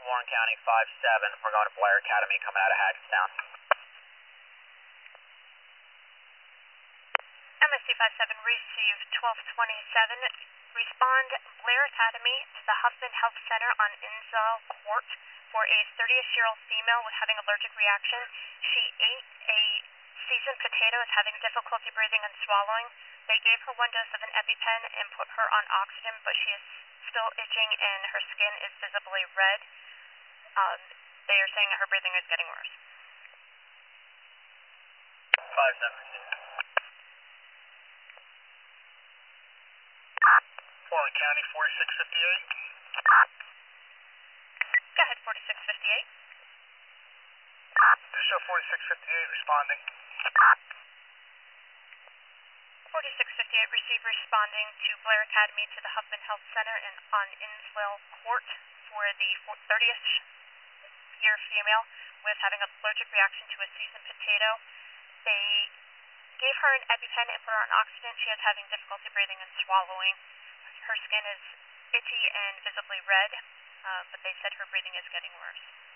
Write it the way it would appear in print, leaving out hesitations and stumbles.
Warren County 5-7. We're going to Blair Academy coming out of Hackettstown. MSC 57 received 1227. Respond Blair Academy to the Huffman Health Center on Innsville Court for a 30-year-old female with having allergic reaction. She ate a seasoned potato, is having difficulty breathing and swallowing. They gave her 1 dose of an EpiPen and put her on oxygen, but she is still itching and her skin is visibly red. They are saying her breathing is getting worse. 5-7. Warren County 4658. Go ahead, 4658. This show 4658 responding. 4658 received responding to Blair Academy to the Huffman Health Center and on Innsville Court for the 30th year female with having an allergic reaction to a seasoned potato. They gave her an EpiPen and put her on oxygen. She is having difficulty breathing and swallowing. Her skin is itchy and visibly red, but they said her breathing is getting worse.